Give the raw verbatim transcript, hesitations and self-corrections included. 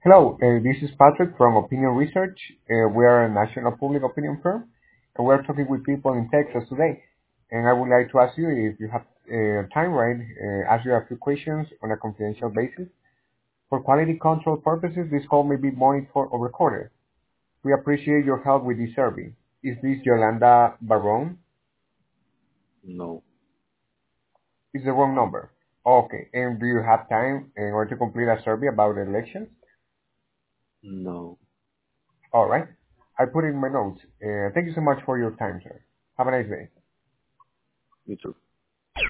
Hello, uh, this is Patrick from Opinion Research. Uh, we are a national public opinion firm, and we're talking with people in Texas today. And I would like to ask you if you have uh, time, right? Uh, ask you a few questions on a confidential basis. For quality control purposes, this call may be monitored or recorded. We appreciate your help with this survey. Is this Yolanda Barron? No, Is the wrong number? Okay. And do you have time in order to complete a survey about the elections? no, All right. I put in my notes. Uh, thank you so much for your time, sir. Have a nice day. me too.